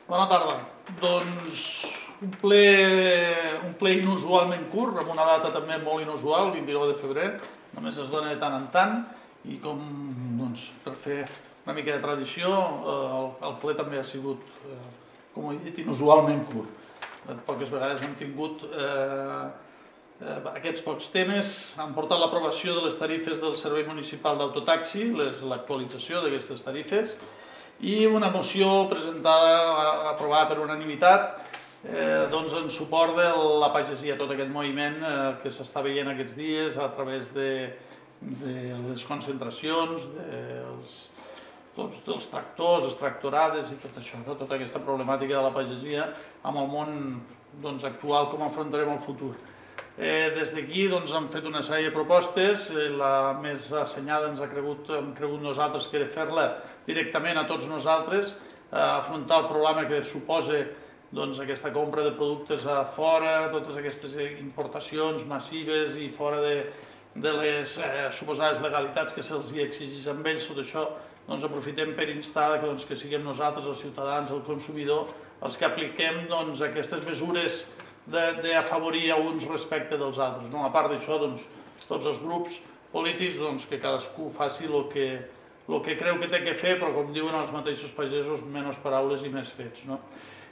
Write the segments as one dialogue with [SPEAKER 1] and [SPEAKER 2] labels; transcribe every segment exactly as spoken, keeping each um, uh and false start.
[SPEAKER 1] Bona tarda. Doncs un ple, un ple inusualment curt, amb una data també molt inusual, el vint-i-nou de febrer, només es dona de tant en tant, i com doncs, per fer una mica de tradició, el, el ple també ha sigut, eh, com he dit, inusualment curt. Poques vegades hem tingut eh, eh, aquests pocs temes. Han portat l'aprovació de les tarifes del Servei Municipal d'Autotaxi, l'actualització d'aquestes tarifes, i una moció presentada, aprovada per unanimitat, eh, doncs en suport de la pagesia, tot aquest moviment eh, que s'està veient aquests dies a través de, de les concentracions, dels, doncs, dels tractors, les tractorades i tot això, no? Tota aquesta problemàtica de la pagesia amb el món doncs, actual, com afrontarem el futur. Eh, des d'aquí doncs, hem fet una sèrie de propostes, eh, la més assenyada ens ha cregut, hem cregut nosaltres que era fer-la directament a tots nosaltres, eh, afrontar el problema que suposa doncs, aquesta compra de productes a fora, totes aquestes importacions massives i fora de, de les eh, suposades legalitats que se'ls exigeix amb ells. Tot això doncs, aprofitem per instar que, doncs, que siguem nosaltres, els ciutadans, el consumidor, els que apliquem doncs, aquestes mesures d'afavorir a uns respecte dels altres. No? A part d'això, doncs, tots els grups polítics, doncs, que cadascú faci el que, el que creu que té que fer, però com diuen els mateixos pagesos, menys paraules i més fets. No?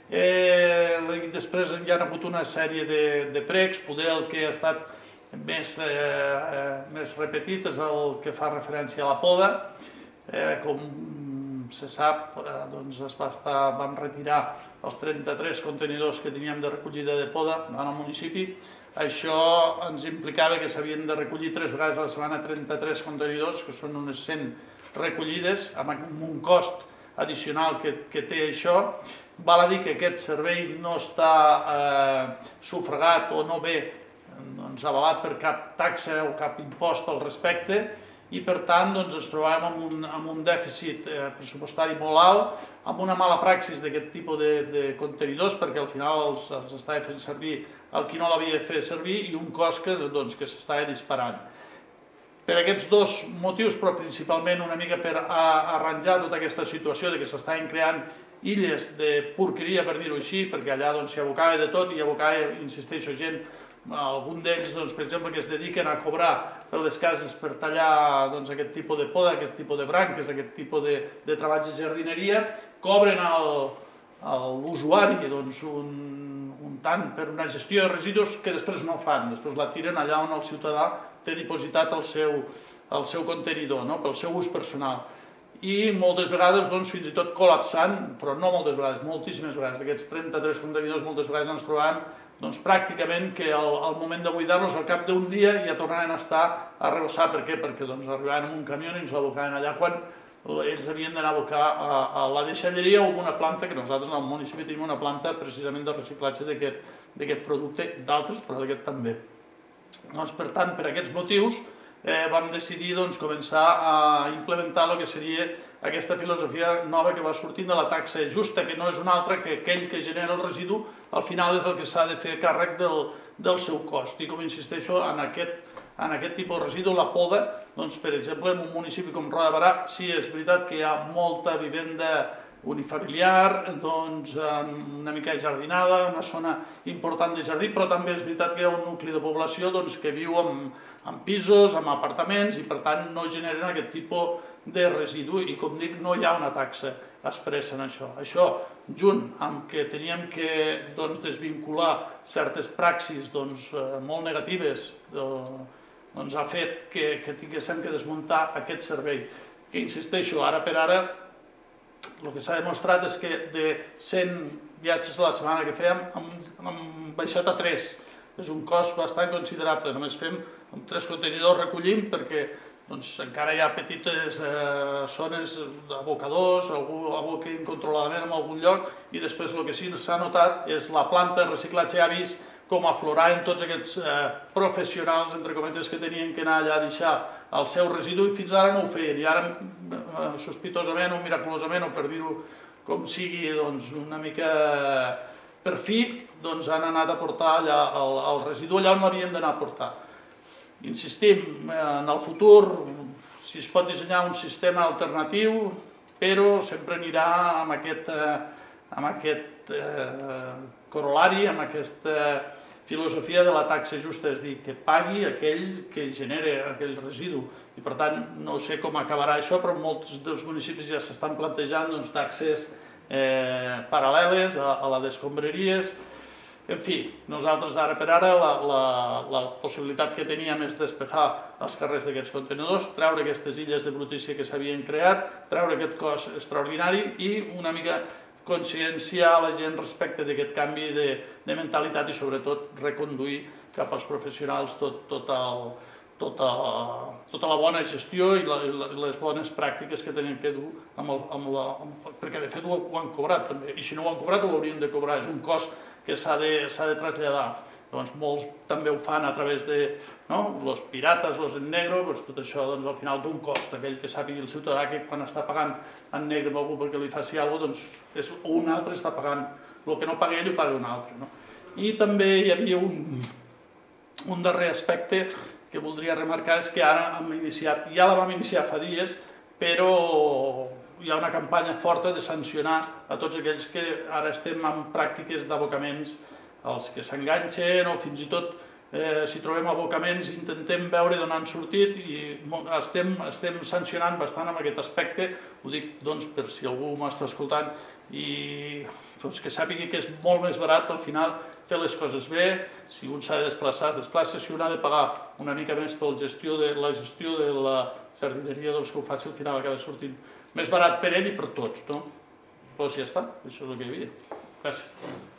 [SPEAKER 1] Eh, després hi ha hagut una sèrie de, de pregs, poder el que ha estat més, eh, més repetit és el que fa referència a la poda. Eh, com se sap, eh, doncs es va estar, vam retirar els trenta-tres contenidors que teníem de recollida de poda en el municipi. Això ens implicava que s'havien de recollir tres vegades a la setmana trenta-tres contenidors, que són unes cent recollides, amb un cost addicional que, que té això. Val a dir que aquest servei no està eh, sufragat o no ve doncs, avalat per cap taxa o cap impost al respecte, i per tant doncs, ens trobàvem amb un, amb un dèficit eh, pressupostari molt alt, amb una mala praxis d'aquest tipus de, de contenidors, perquè al final els, els estava fent servir el qui no l'havia de fer servir, i un cost que, doncs, que s'estava disparant. Per aquests dos motius, però principalment una mica per a, arranjar tota aquesta situació de que s'estaven creant illes de porqueria, per dir-ho així, perquè allà doncs, s'hi abocava de tot, i abocava, insisteixo, gent, algun d'ells, doncs, per exemple, que es dediquen a cobrar per les cases per tallar doncs, aquest tipus de poda, aquest tipus de branques, aquest tipus de, de treballs de jardineria, cobren a l'usuari doncs, un, un tant per una gestió de residus que després no fan, després la tiren allà on el ciutadà té dipositat el seu, el seu contenidor, no? Pel seu ús personal. I moltes vegades, doncs, fins i tot col·lapsant, però no moltes vegades, moltíssimes vegades, d'aquests trenta-tres contenidors moltes vegades ens trobàvem doncs, pràcticament que al, al moment de buidar-los al cap d'un dia ja tornaven a estar a rebossar. Per què? Perquè doncs, arribaven amb un camió i ens l'abocaven allà quan ells havien d'anar a abocar a, a la deixalleria o a una planta, que nosaltres al municipi tenim una planta precisament de reciclatge d'aquest producte, d'altres, però d'aquest també. Doncs, per tant, per aquests motius, Eh, vam decidir doncs, començar a implementar el que seria aquesta filosofia nova que va sortint de la taxa justa, que no és una altra que aquell que genera el residu, al final és el que s'ha de fer càrrec del, del seu cost. I com insisteixo, en aquest, en aquest tipus de residu, la poda, doncs, per exemple, en un municipi com Roda de Barà, sí, és veritat que hi ha molta vivenda unifamiliar, doncs, una mica jardinada, una zona important de jardí, però també és veritat que hi ha un nucli de població doncs, que viu en, en pisos, en apartaments, i per tant no generen aquest tipus de residu, i com dic, no hi ha una taxa expressa en això. Això, junt amb que teníem que doncs, desvincular certes praxis doncs, molt negatives, doncs, ha fet que, que tinguéssim que desmuntar aquest servei, que insisteixo, ara per ara, el que s'ha demostrat és que de cent viatges a la setmana que fèiem hem baixat a tres. És un cost bastant considerable. Només fem amb tres contenidors recollim perquè doncs, encara hi ha petites eh, zones d'abocadors, algú aboca incontroladament en algun lloc, i després el que sí s'ha notat és la planta de reciclatge. Ha vist com afloraven tots aquests eh, professionals, entre cometes, que tenien que anar allà a deixar el seu residu, i fins ara no ho feien. I ara, eh, sospitosament o miraculosament, o per dir-ho com sigui, doncs, una mica per fi, doncs, han anat a portar allà el, el residu allà on l'havien d'anar a portar. Insistim, en el futur, si es pot dissenyar un sistema alternatiu, però sempre anirà amb aquest, amb aquest eh, corolari, amb aquesta filosofia de la taxa justa, és a dir, que pagui aquell que genera aquell residu. I per tant, no sé com acabarà això, però molts dels municipis ja s'estan plantejant doncs, taxes eh, paral·leles a, a la d'escombraries. En fi, nosaltres ara per ara la, la, la possibilitat que teníem és despejar els carrers d'aquests contenidors, treure aquestes illes de brutícia que s'havien creat, treure aquest cost extraordinari i una mica conscienciar la gent respecte d'aquest canvi de, de mentalitat i sobretot reconduir cap als professionals tot, tot el, tota, tota la bona gestió i, la, i les bones pràctiques que tenen que dur amb el, amb la, amb, perquè de fet ho, ho han cobrat també, i si no ho han cobrat ho haurien de cobrar, és un cost que s'ha de, s'ha de traslladar. Doncs molts també ho fan a través de no? Los pirates, los en negro, doncs tot això doncs, al final té un cost, aquell que sàpiga el ciutadà que quan està pagant en negre amb algú perquè li faci alguna cosa, doncs és, un altre està pagant, el que no paga ell ho paga un altre. No? I també hi havia un, un darrer aspecte que voldria remarcar, és que ara hem iniciat, ja la vam iniciar fa dies, però hi ha una campanya forta de sancionar a tots aquells que ara estem en pràctiques d'abocaments, els que s'enganxen o fins i tot eh, si trobem abocaments intentem veure d'on han sortit i estem, estem sancionant bastant amb aquest aspecte, ho dic doncs, per si algú m'està escoltant i doncs, que sàpiga que és molt més barat al final fer les coses bé, si un s'ha de desplaçar es desplaça, si un ha de pagar una mica més per gestió de, la gestió de la jardineria doncs, que ho faci al final acaba sortint més barat per ell i per tots. No? Doncs ja està, això és el que hi havia. Gràcies.